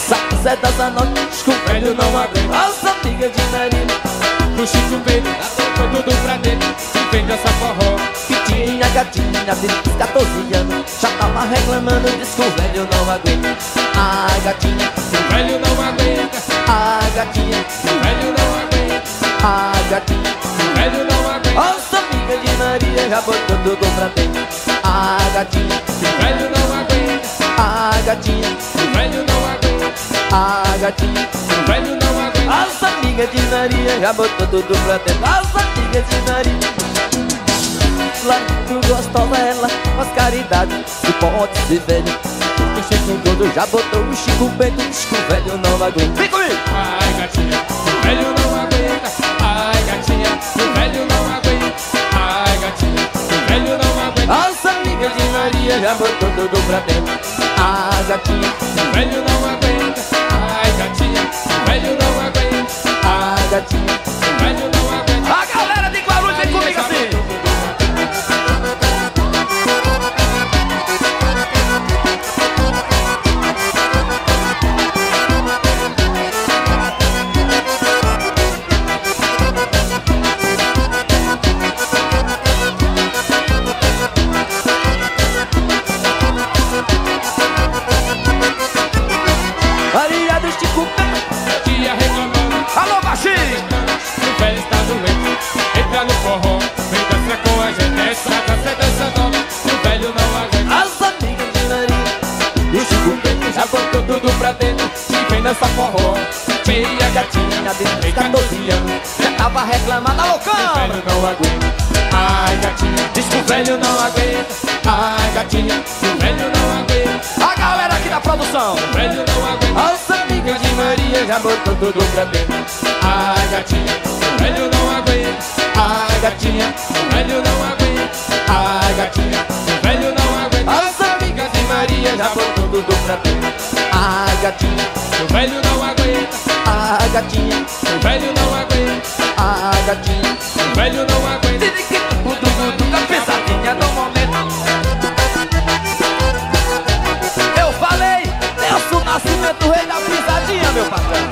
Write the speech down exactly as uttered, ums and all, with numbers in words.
Zé das Anotes, diz que o velho não aguenta. As amigas de Maria O Chico veio, foi tudo pra dentro e vem dançar forró. Tinha gatinha de quatorze anos, já tava reclamando, diz que o velho não aguenta. Ai gatinha, O velho não aguenta, ai gatinha, o velho não aguenta, ai gatinha. o velho não aguenta, As amigas de Maria já botou tudo pra dentro. Ai gatinha, o velho não aguenta, ai gatinha, o velho não aguenta, ai gatinha. o velho não aguenta. As amigas de Maria já botou tudo pra dentro. As amigas de Maria lá tu gostosa ela faz caridade, se pode ser velho. O Chico Gordo já botou o Chico Bento, diz que o velho não aguenta. Vem comigo! Ai gatinha, o velho não aguenta, ai gatinha, o velho não aguenta, ai gatinha, o velho não aguenta. As amigas de Maria já botou tudo pra dentro. Ah, gatinha, O velho não aguenta, ai gatinha, o velho não aguenta, ah, gatinha. o velho não aguenta. A galera de Guarulhos vem comigo assim. Maria do Chico Bento, Tia reclamando, alô baixinho. o velho está doente, entra no forró, vem dançar com a gente, essa dança é dança nova, o velho não aguenta. As amigas de Maria e o Chico Bento já botou tudo pra dentro. E vem dançar forró, Tia gatinha de quatorze anos já tava reclamando, alô o cão. velho não aguenta, ai gatinha, Diz que o velho não aguenta. ai gatinha, o velho não aguenta, A galera aqui da produção. o velho não aguenta, As amigas de Maria já botou tudo pra dentro. ai gatinha, o velho não aguenta, Ai gatinha, o velho não aguenta, ai gatinha. o velho não aguenta, As amigas de Maria já botou tudo pra dentro. Ai gatinha, o velho não aguenta, ai gatinha, o velho não aguenta, ai gatinha. o velho não aguenta. O dudu da pesadinha do momento. Eu falei, Nelson Nascimento, rei da pisadinha, meu patrão.